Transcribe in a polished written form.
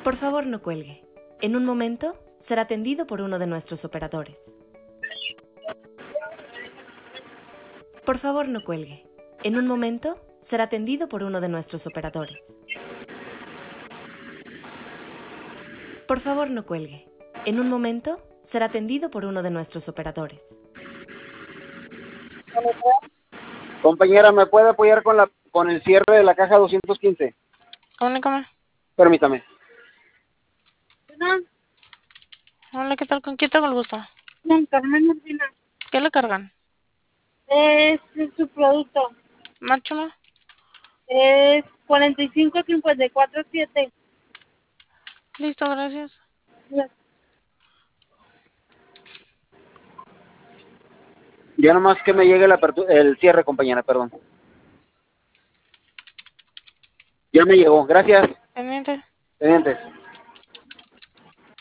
Por favor, no cuelgue. En un momento será atendido por uno de nuestros operadores. Por favor, no cuelgue. En un momento será atendido por uno de nuestros operadores. Por favor, no cuelgue. En un momento será atendido por uno de nuestros operadores. Compañera, ¿me puede apoyar con el cierre de la caja 215? Comunícame. Permítame. Hola, ¿qué tal? ¿Con quién tengo el gusto? Con Carmen Urbina. ¿Qué le cargan? Es su producto. Márchame. Es 45547. Listo, gracias. Ya nomás que me llegue el cierre, compañera, perdón. Ya me llegó, gracias. Pendiente. Pendientes.